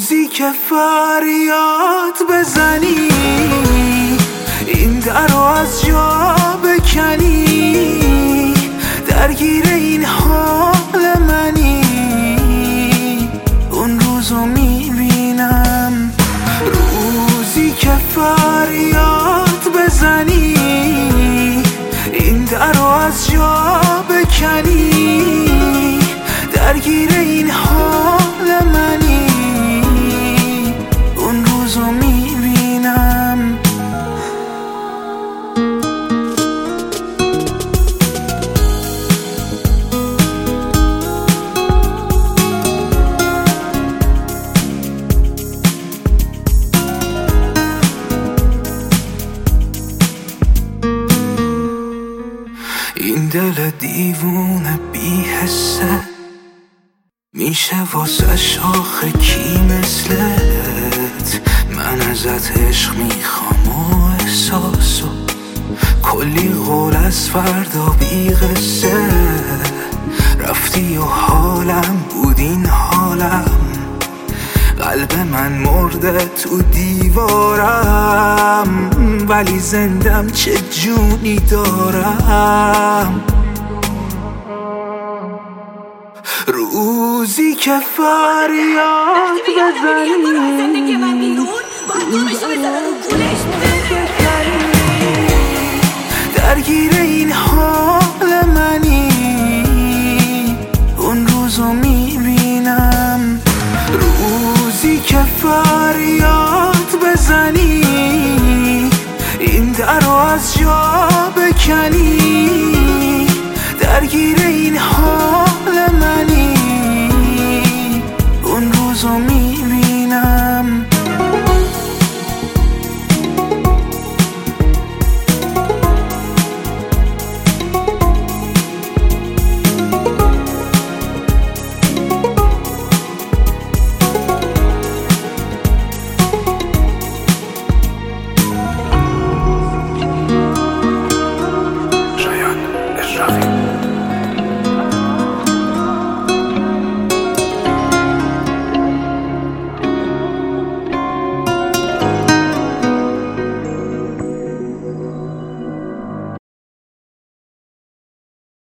روزی که فریاد بزنی این در رو از جا بکنی، درگیر این حال منی، اون روزو میبینم. روزی که فریاد بزنی این در رو از جا بکنی، درگیر این حال منی، اون روزو میبینم. این دل دیوونه بی حسه میشه واسه شاخ کی مثلت؟ من ازت عشق میخوام و احساسو، کلی قول از فردا بی قصه. رفتی و حالم بود این حالم، قلب من مرده تو دیوارم، ولی زندم چه جونی دارم. روزی که فریاد بزنی درگیر